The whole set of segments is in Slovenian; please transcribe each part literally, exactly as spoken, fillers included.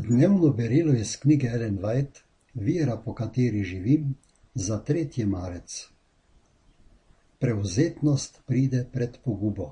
Dnevno berilo iz knjige Ellen White, Vera, po kateri živim, za tretji marec. Prevzetnost pride pred pogubo.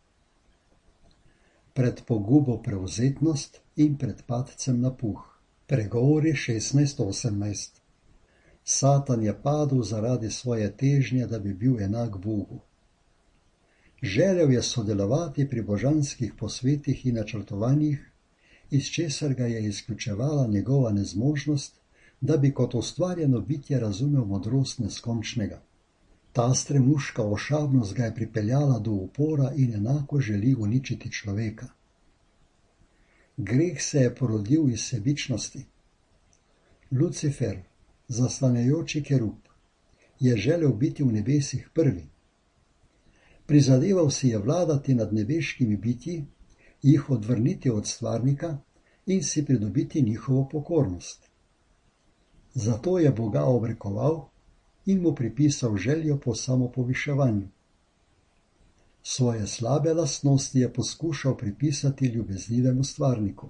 Pred pogubo prevzetnost in pred padcem napuh. Pregovori šestnajst osemnajst. Satan je padel zaradi svoje težnje, da bi bil enak Bogu. Želel je sodelovati pri božanskih posvetih in načrtovanjih, iz česar ga je izključevala njegova nezmožnost, da bi kot ustvarjeno bitje razumel modrost neskončnega. Ta stremuška ošabnost ga je pripeljala do upora in enako želi uničiti človeka. Greh se je porodil iz sebičnosti. Lucifer, zaslanjajoči kerub, je želel biti v nebesih prvi. Prizadeval si je vladati nad nebeškimi bitji, jih odvrniti od stvarnika in si pridobiti njihovo pokornost. Zato je Boga obrekoval in mu pripisal željo po samopoviševanju. Svoje slabe lastnosti je poskušal pripisati ljubezljivemu stvarniku.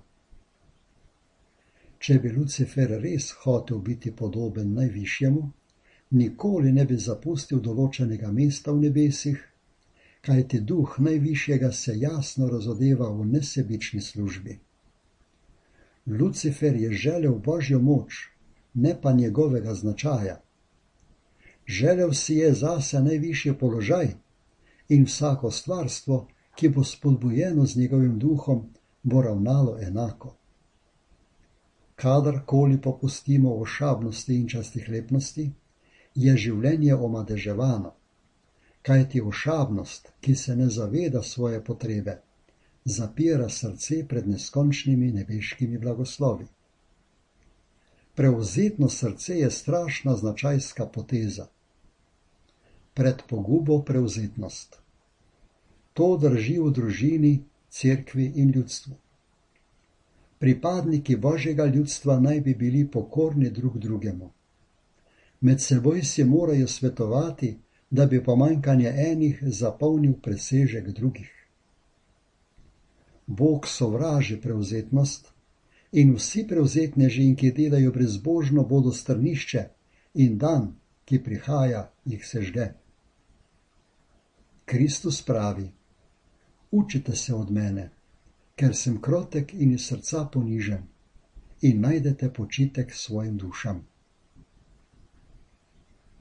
Če bi Lucifer res hotel biti podoben najvišjemu, nikoli ne bi zapustil določenega mesta v nebesih, kajti duh najvišjega se jasno razodeva v nesebični službi. Lucifer je želel Božjo moč, ne pa njegovega značaja. Želel si je zase najvišji položaj in vsako stvarstvo, ki bo spodbujeno z njegovim duhom, bo ravnalo enako. Kadarkoli popustimo ošabnosti in častihlepnosti, je življenje omadeževano, kajti ošabnost, ki se ne zaveda svoje potrebe, zapira srce pred neskončnimi nebeškimi blagoslovi. Prevzetno srce je strašna značajska poteza. Pred pogubo prevzetnost. To drži v družini, cerkvi in ljudstvu. Pripadniki Božjega ljudstva naj bi bili pokorni drug drugemu. Med seboj si morajo svetovati, da bi pomanjkanje enih zapolnil presežek drugih. Bog sovraži prevzetnost in vsi prevzetneži, ki delajo brezbožno, bodo strnišče in dan, ki prihaja, jih sežge. Kristus pravi: Učite se od mene, ker sem krotek in iz srca ponižen, in najdete počitek svojim dušam.